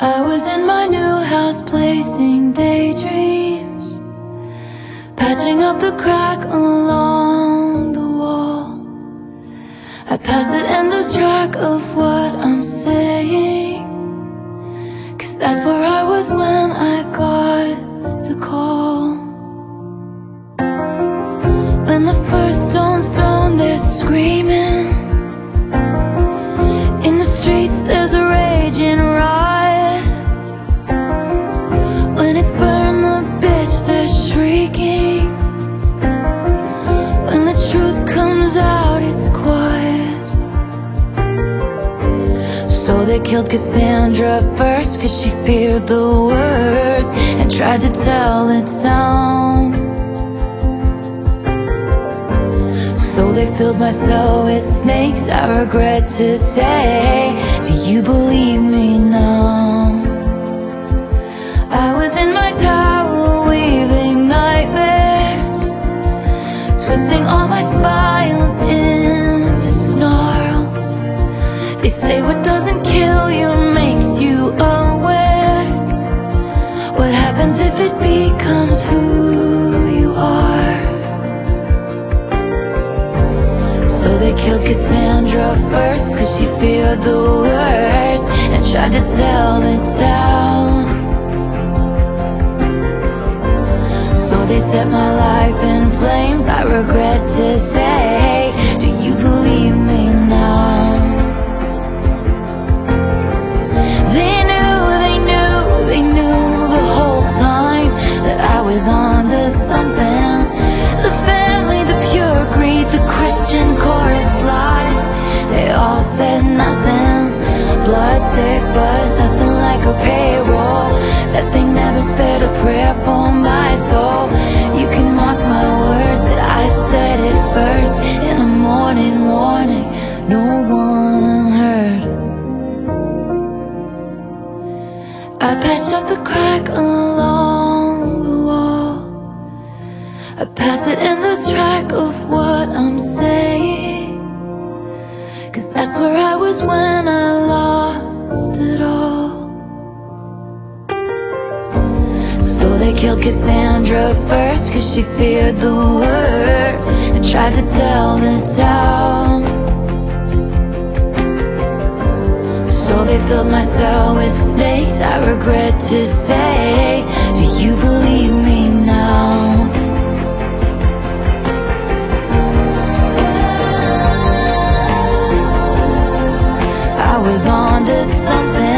I was in my new house placing daydreams, patching up the crack along the wall. I pass it and lose track of what I'm saying, 'cause that's where I was when I got the call. When the first stone's thrown, they're screaming. In the streets there's a raging riot. When it's burn the bitch, they're shrieking. When the truth comes out, it's quiet. So they killed Cassandra first, 'cause she feared the worst and tried to tell the town. So they filled my cell with snakes, I regret to say. Do you believe me now? I was in my tower weaving nightmares, twisting all my smiles into snarls. They say what doesn't kill you makes you aware. What happens if it becomes who you are? So they killed Cassandra first, 'cause she feared the worst and tried to tell the town. So they set my life in flames, I regret to say. Do you believe me now? They knew the whole time that I was onto something. The family, the pure greed, the Christian chorus line, they all said nothing. Blood's thick but nothing like a payroll. That they never spared a prayer for my soul. You can mark my words that I said it first. In a morning warning no one heard. I patched up the crack along the wall. I pass it and lose track of what I'm saying, 'cause that's where I was when I lost it all. So they killed Cassandra first, 'cause she feared the worst and tried to tell the town. So they filled my cell with snakes, I regret to say. Do you believe me now? I was onto something.